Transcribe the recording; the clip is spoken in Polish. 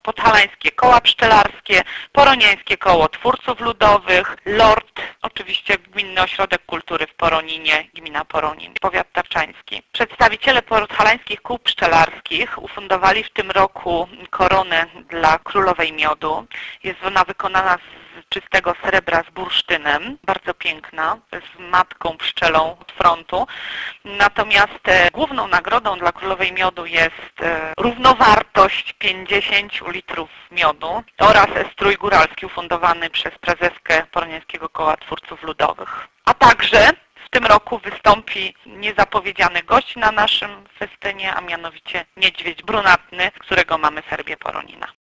Podhalańskie Koła Pszczelarskie, Poroniańskie Koło Twórców Ludowych, LORT, oczywiście Gminny Ośrodek Kultury w Poroninie, gmina Poronin, powiat tarczański. Przedstawiciele podhalańskich kół pszczelarskich ufundowali w tym roku koronę dla królowej miodu. Jest ona wykonana z czystego srebra z bursztynem, bardzo piękna, z matką pszczelą od frontu. Natomiast główną nagrodą dla królowej miodu jest równowartość 50 litrów miodu oraz strój góralski ufundowany przez prezeskę Poroniańskiego Koła Twórców Ludowych. A także w tym roku wystąpi niezapowiedziany gość na naszym festynie, a mianowicie niedźwiedź brunatny, którego mamy Serbię Poronina.